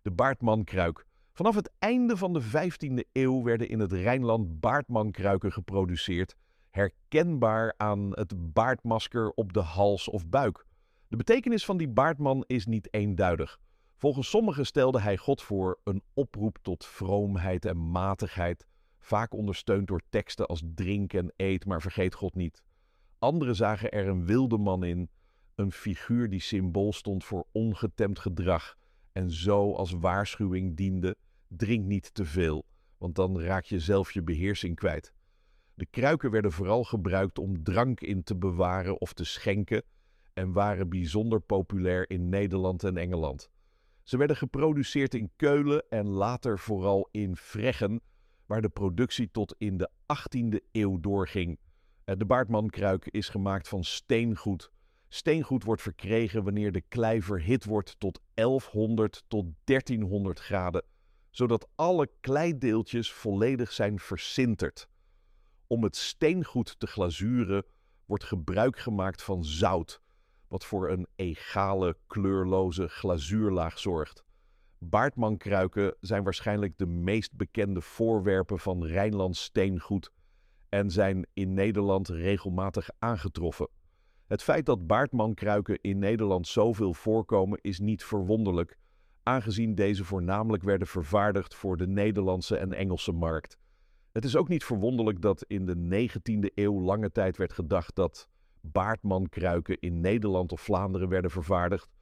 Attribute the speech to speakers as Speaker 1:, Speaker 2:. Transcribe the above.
Speaker 1: De baardmankruik. Vanaf het einde van de 15e eeuw werden in het Rijnland baardmankruiken geproduceerd, herkenbaar aan het baardmasker op de hals of buik. De betekenis van die baardman is niet eenduidig. Volgens sommigen stelde hij God voor een oproep tot vroomheid en matigheid, vaak ondersteund door teksten als drink en eet, maar vergeet God niet. Anderen zagen er een wilde man in, een figuur die symbool stond voor ongetemd gedrag en zo als waarschuwing diende: drink niet te veel, want dan raak je zelf je beheersing kwijt. De kruiken werden vooral gebruikt om drank in te bewaren of te schenken en waren bijzonder populair in Nederland en Engeland. Ze werden geproduceerd in Keulen en later vooral in Vreggen, waar de productie tot in de 18e eeuw doorging. De baardmankruik is gemaakt van steengoed. Steengoed wordt verkregen wanneer de klei verhit wordt tot 1100 tot 1300 graden, zodat alle kleideeltjes volledig zijn versinterd. Om het steengoed te glazuren wordt gebruik gemaakt van zout, wat voor een egale, kleurloze glazuurlaag zorgt. Baardmankruiken zijn waarschijnlijk de meest bekende voorwerpen van Rijnlands steengoed en zijn in Nederland regelmatig aangetroffen. Het feit dat baardmankruiken in Nederland zoveel voorkomen is niet verwonderlijk, aangezien deze voornamelijk werden vervaardigd voor de Nederlandse en Engelse markt. Het is ook niet verwonderlijk dat in de 19e eeuw lange tijd werd gedacht dat baardmankruiken in Nederland of Vlaanderen werden vervaardigd,